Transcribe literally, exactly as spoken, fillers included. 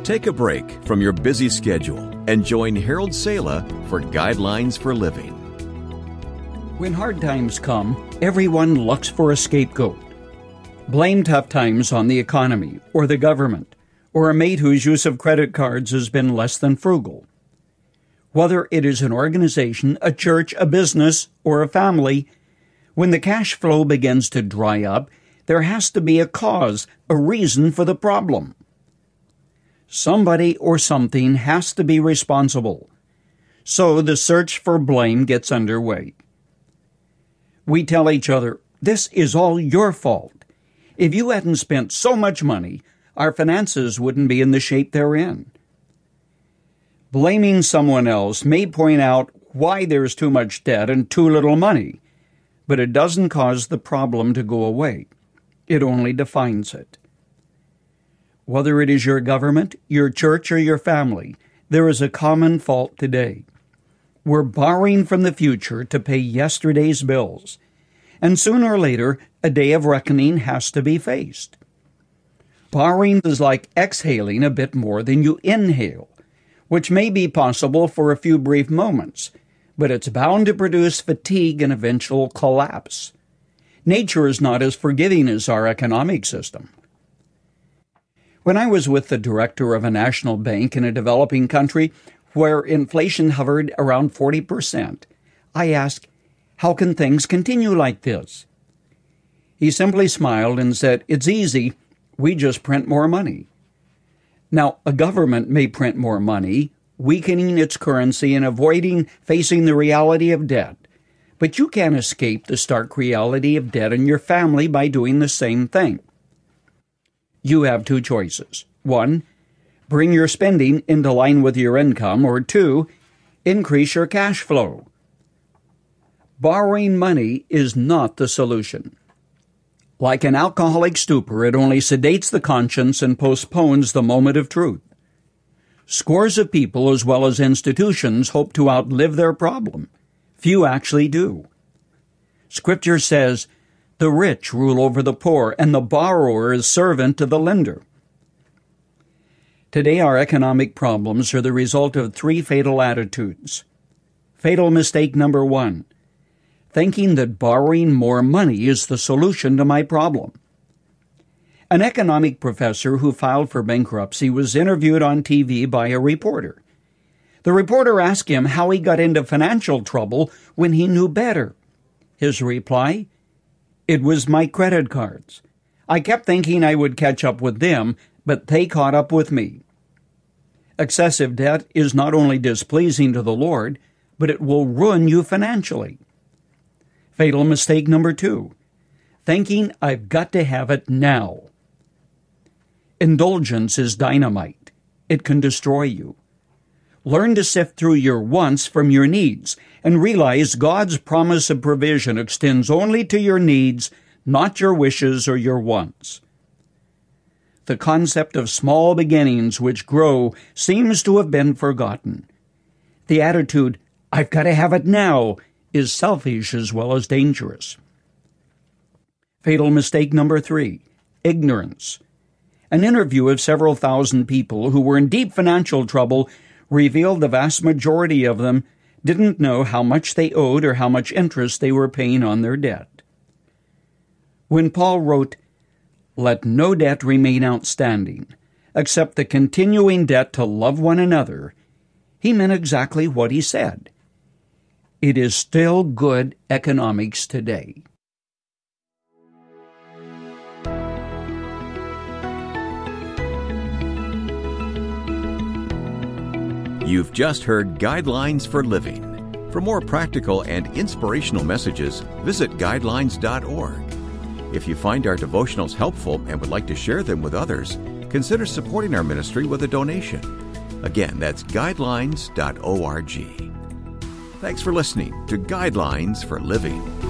Take a break from your busy schedule and join Harold Sala for Guidelines for Living. When hard times come, everyone looks for a scapegoat. Blame tough times on the economy or the government or a mate whose use of credit cards has been less than frugal. Whether it is an organization, a church, a business, or a family, when the cash flow begins to dry up, there has to be a cause, a reason for the problem. Somebody or something has to be responsible. So the search for blame gets underway. We tell each other, this is all your fault. If you hadn't spent so much money, our finances wouldn't be in the shape they're in. Blaming someone else may point out why there's too much debt and too little money, but it doesn't cause the problem to go away. It only defines it. Whether it is your government, your church, or your family, there is a common fault today. We're borrowing from the future to pay yesterday's bills, and sooner or later, a day of reckoning has to be faced. Borrowing is like exhaling a bit more than you inhale, which may be possible for a few brief moments, but it's bound to produce fatigue and eventual collapse. Nature is not as forgiving as our economic system. When I was with the director of a national bank in a developing country where inflation hovered around forty percent, I asked, "How can things continue like this?" He simply smiled and said, "It's easy. We just print more money." Now, a government may print more money, weakening its currency and avoiding facing the reality of debt. But you can't escape the stark reality of debt in your family by doing the same thing. You have two choices. One, bring your spending into line with your income, or two, increase your cash flow. Borrowing money is not the solution. Like an alcoholic stupor, it only sedates the conscience and postpones the moment of truth. Scores of people, as well as institutions, hope to outlive their problem. Few actually do. Scripture says, "The rich rule over the poor, and the borrower is servant to the lender." Today, our economic problems are the result of three fatal attitudes. Fatal mistake number one, thinking that borrowing more money is the solution to my problem. An economic professor who filed for bankruptcy was interviewed on T V by a reporter. The reporter asked him how he got into financial trouble when he knew better. His reply, "It was my credit cards. I kept thinking I would catch up with them, but they caught up with me." Excessive debt is not only displeasing to the Lord, but it will ruin you financially. Fatal mistake number two, thinking I've got to have it now. Indulgence is dynamite. It can destroy you. Learn to sift through your wants from your needs and realize God's promise of provision extends only to your needs, not your wishes or your wants. The concept of small beginnings which grow seems to have been forgotten. The attitude, "I've got to have it now," is selfish as well as dangerous. Fatal mistake number three, ignorance. An interview of several thousand people who were in deep financial trouble revealed the vast majority of them didn't know how much they owed or how much interest they were paying on their debt. When Paul wrote, "Let no debt remain outstanding, except the continuing debt to love one another," he meant exactly what he said. It is still good economics today. You've just heard Guidelines for Living. For more practical and inspirational messages, visit guidelines dot org. If you find our devotionals helpful and would like to share them with others, consider supporting our ministry with a donation. Again, that's guidelines dot org. Thanks for listening to Guidelines for Living.